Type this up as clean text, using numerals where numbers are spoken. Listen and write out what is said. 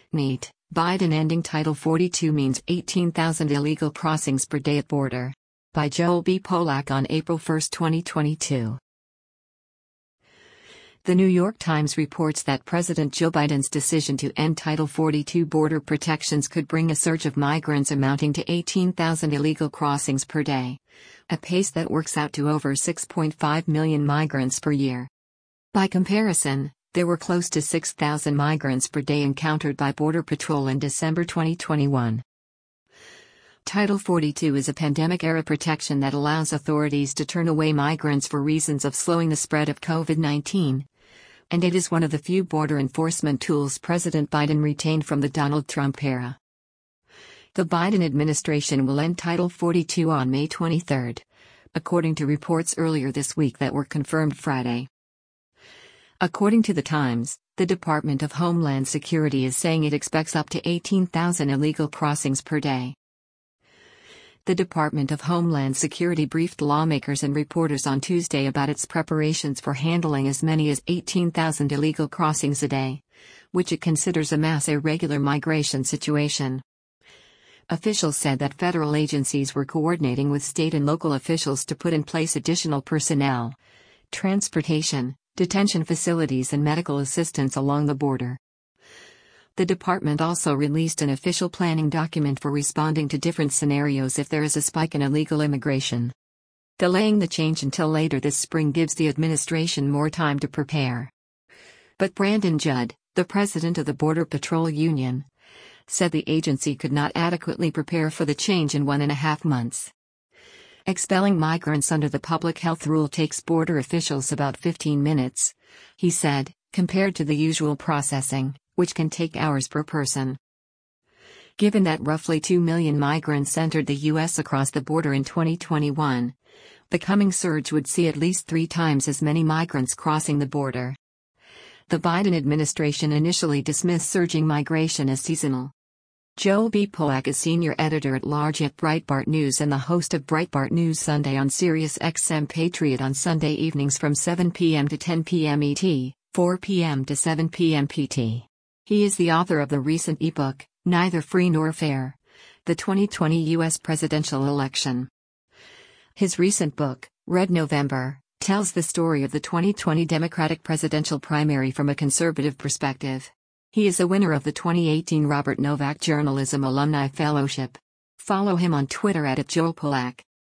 NEAT, Biden ending Title 42 means 18,000 illegal crossings per day at border. By Joel B. Polak on April 1, 2022. The New York Times reports that President Joe Biden's decision to end Title 42 border protections could bring a surge of migrants amounting to 18,000 illegal crossings per day, a pace that works out to over 6.5 million migrants per year. By comparison, there were close to 6,000 migrants per day encountered by Border Patrol in December 2021. Title 42 is a pandemic-era protection that allows authorities to turn away migrants for reasons of slowing the spread of COVID-19, and it is one of the few border enforcement tools President Biden retained from the Donald Trump era. The Biden administration will end Title 42 on May 23, according to reports earlier this week that were confirmed Friday. According to the Times, the Department of Homeland Security is saying it expects up to 18,000 illegal crossings per day. The Department of Homeland Security briefed lawmakers and reporters on Tuesday about its preparations for handling as many as 18,000 illegal crossings a day, which it considers a mass irregular migration situation. Officials said that federal agencies were coordinating with state and local officials to put in place additional personnel, transportation, detention facilities and medical assistance along the border. The department also released an official planning document for responding to different scenarios if there is a spike in illegal immigration. Delaying the change until later this spring gives the administration more time to prepare. But Brandon Judd, the president of the Border Patrol Union, said the agency could not adequately prepare for the change in 1.5 months. Expelling migrants under the public health rule takes border officials about 15 minutes, he said, compared to the usual processing, which can take hours per person. Given that roughly 2 million migrants entered the U.S. across the border in 2021, the coming surge would see at least 3 times as many migrants crossing the border. The Biden administration initially dismissed surging migration as seasonal. Joel B. Polak is senior editor-at-large at Breitbart News and the host of Breitbart News Sunday on Sirius XM Patriot on Sunday evenings from 7 p.m. to 10 p.m. ET, 4 p.m. to 7 p.m. PT. He is the author of the recent ebook, Neither Free Nor Fair: The 2020 U.S. Presidential Election. His recent book, Red November, tells the story of the 2020 Democratic presidential primary from a conservative perspective. He is a winner of the 2018 Robert Novak Journalism Alumni Fellowship. Follow him on Twitter @JoelPolak.